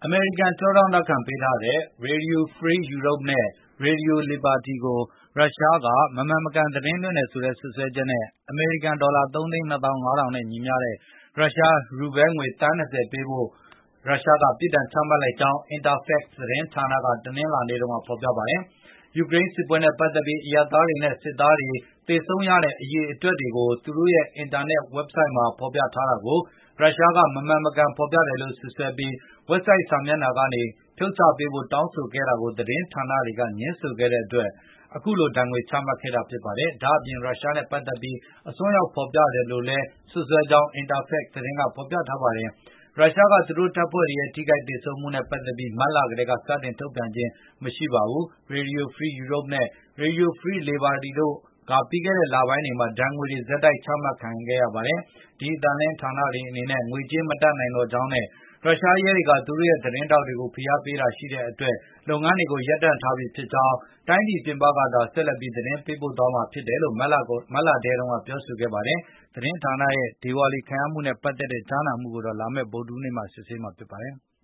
အမေရိကန်ကျောထောက်နောက်ခံပေးထားတဲ့ Radio Free Europe နဲ့ Radio Liberty ကိုရုရှားကမမှန်မကန်သတင်းလွှင့်တယ်ဆိုတဲ့စွပ်စွဲချက်နဲ့ အမေရိကန်ဒေါ်လာ ၃၂၅,၀၀၀ နဲ့ညီမျှတဲ့ရုရှားရူဘဲငွေသန်း 20 ပေးဖို့ရုရှားကပြစ်ဒဏ်ချမှတ်လိုက်ကြောင်း Interfax သတင်းဌာနကတနင်္လာနေ့တုန်းကဖေါ်ပြပါတယ်။ ယူကရိန်းစစ်ပွဲနဲ့ပတ်သက်ပြီးအရပ်သားတွေနဲ့စစ်သားတွေသေဆုံးရတဲ့အရေအတွက်တွေကိုသူတို့ရဲ့အင်တာနက်ဝက်ဘ်ဆိုက်မှာဖေါ်ပြထားတာကိုရုရှားကမမှန်မကန်ဖေါ်ပြတယ်လို့စွပ်စွဲပြီးဝက်ဘ်ဆိုက်စာမျက်နှာကနေဖြုတ်ချပေးဖို့တောင်းဆိုခဲ့တာကိုသတင်းဌာနတွေကငြင်းဆိုခဲ့တဲ့အတွက်အခုလိုဒဏ်ငွေချမှတ်ခဲ့တာဖြစ်ပါတယ်။ ဒါ့အပြင်ရုရှားနဲ့ပတ်သက်ပြီးအစွန်းရောက်ဖေါ်ပြတယ်လို့လည်းစွပ်စွဲကြောင်း Interfax သတင်းကဖေါ်ပြထားပါတယ်။ ရုရှားကသူတို့တပ်ဖွဲ့တွေရဲ့ထိခိုက်သေဆုံးမှုနဲ့ပတ်သက်ပြီးမတ်လကတည်းကစတင်ထုတ်ပြန်ခြင်းမရှိပါဘူး။ Radio Free Europe နဲ့ Radio Liberty တို့ကပြီးခဲ့တဲ့လပိုင်းတွေမှာဒဏ်ငွေတွေဆက်တိုက်ချမှတ်ခံခဲ့ရပါတယ်။ ဒီအသံလွှင့်ဌာနတွေအနေနဲ့ငွေကြေးမတတ်နိုင်တော့ကြောင်းနဲ့ရုရှားရဲတွေကသူတို့ရဲ့သတင်းထောက်တွေကိုဖိအားပေးတာရှိတဲ့အတွက်လုပ်ငန်းတွေကိုရပ်တန့်ထားပြီဖြစ်ကြောင်းတိုင်းပြည်ပြင်ပကသာဆက်လက်ပြီးသတင်းပေးပို့သွားမှာဖြစ်တယ်လို့မတ်လထဲတုန်းကပြောဆိုခဲ့ပါတယ်။ သတင်းဌာနရဲ့ဒေဝါလီခံရမှုနဲ့ပတ်သက်တဲ့ကြားနာမှုကိုတော့လာမယ့်ဗုဒ္ဓဟူးနေ့မှာစစ်ဆေးမှာဖြစ်ပါတယ်။